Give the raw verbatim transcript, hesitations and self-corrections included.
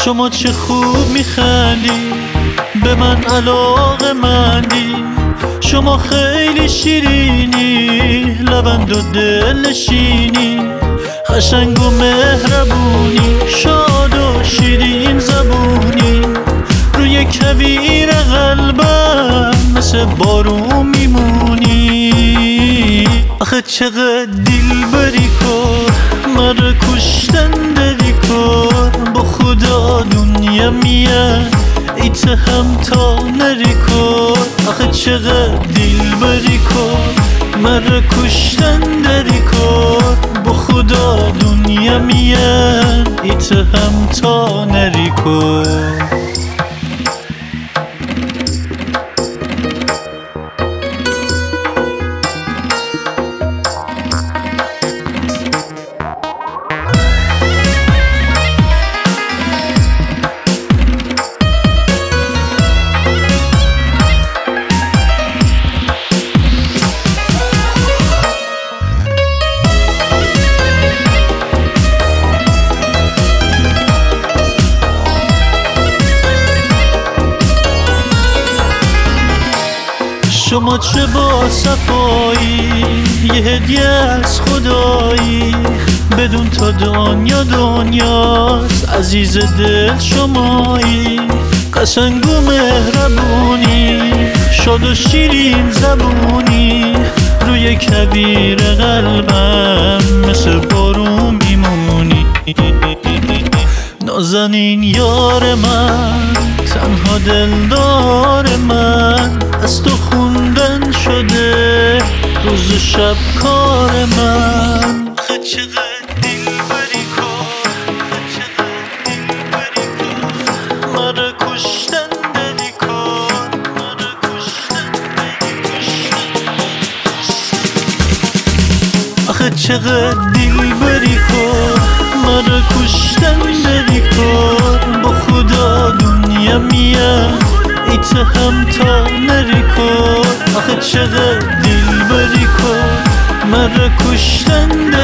شما چه خوب میخندی، به من علاقه مندی. شما خیلی شیرینی، لبند و دلنشینی، قشنگ و مهربونی، شاد و شیرین زبونی. روی کویر قلبم مثل بارون میمونی. آخه چقدر دل بری کن، مرا کشتن دری کن. با خدا دنیا میاد ایت هم تا نری کن. آخه چقدر دل بری کن، مرا کشتن دری کن. با خدا دنیا میاد ایت هم تا نری کن. شما چه با صفایی، یه هدیه از خدایی. بدون تا دنیا دنیاست، عزیز دل شمایی. قشنگ و مهربونی، شاد و شیرین زبونی. روی کویر قلبم مثل بارون میمونی. نازنین یار من، تنها دلدار من. از تو خوندن شده روز و شب کار من. آخه چقدر دل بری کن، آخه چقدر دل بری کن. مرا کشتن دلی کن، مرا کشتن دلی کن. آخه چقدر دل بری کن، مرا کشتن دلی کن. با خدا دنیا میاد ایت هم تا نری کن. آخه چقدر دل بری کن، مرا کشتن